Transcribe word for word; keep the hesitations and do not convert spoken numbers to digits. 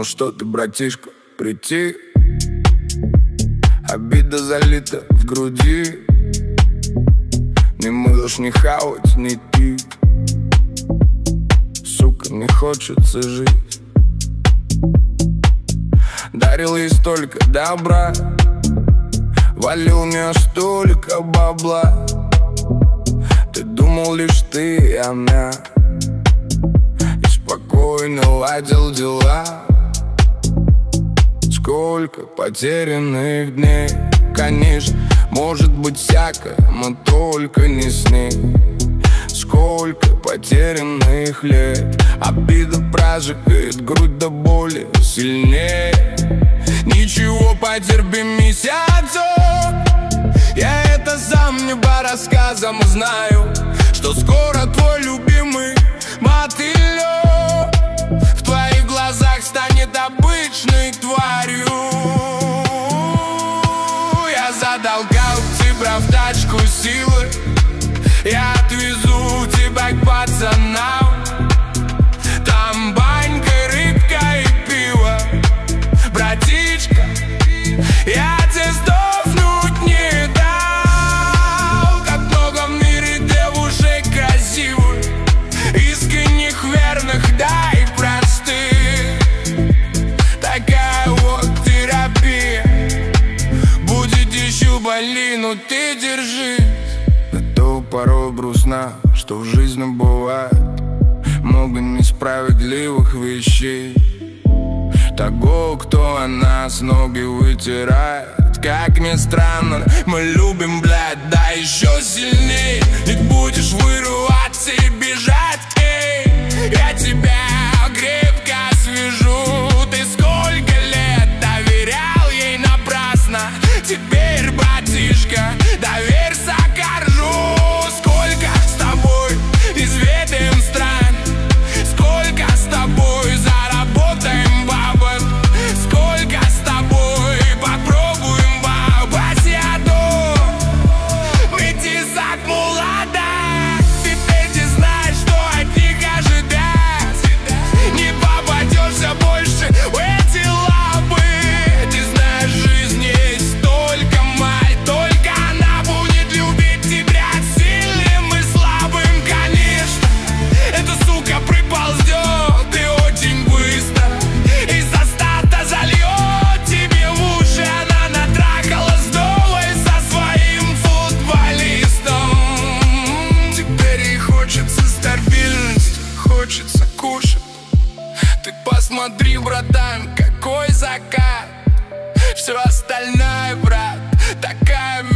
Ну что ты, братишка, прийти? Обида залита в груди. Не можешь ни хавать, ни пить. Сука, не хочется жить. Дарил ей столько добра, валил мне столько бабла. Ты думал лишь ты и она, и спокойно ладил дела. Сколько потерянных дней, конечно, может быть всякое, но только не с ней. Сколько потерянных лет, обида прожигает грудь до боли сильнее. Ничего, потерпи месяцок, я это сам не по рассказам знаю, что скоро твой любимый мотылёк в твоих глазах станет обычной тварью. Я затолкал тебя в тачку силы, я отвезу тебя к пацанам. Там банька, рыбка и пиво. Братишка, я тебе сдохнуть не дал. Как много в мире девушек красивых, искренних, верных, да и простых. Такая вот терапия. Будет еще больней, но ты держи. Порой грустно, что в жизни бывает много несправедливых вещей. Того, кто о нас ноги вытирает. Как ни странно, мы любим, блядь, да еще сильней. Ведь будешь вырываться и бежать, эй. Я тебя крепко свяжу. Ты сколько лет доверял ей напрасно. Теперь, братишка, доверься, коржу. Изведаем стран, сколько с тобой заработаем бабок, сколько с тобой попробуем бабасяду. Выйти за мулада, теперь ты знаешь, что от них ожидать. Не попадешься больше в эти лапы. Ты знаешь, жизнь есть только мать, только она будет любить тебя сильным и слабым. Эта сука приползет и очень быстро из-за старта зальет тебе в уши. Она натрахалась вдовой со своим футболистом. Теперь ей хочется стабильности, хочется кушать. Ты посмотри, братан, какой закат. Все остальное, брат, такая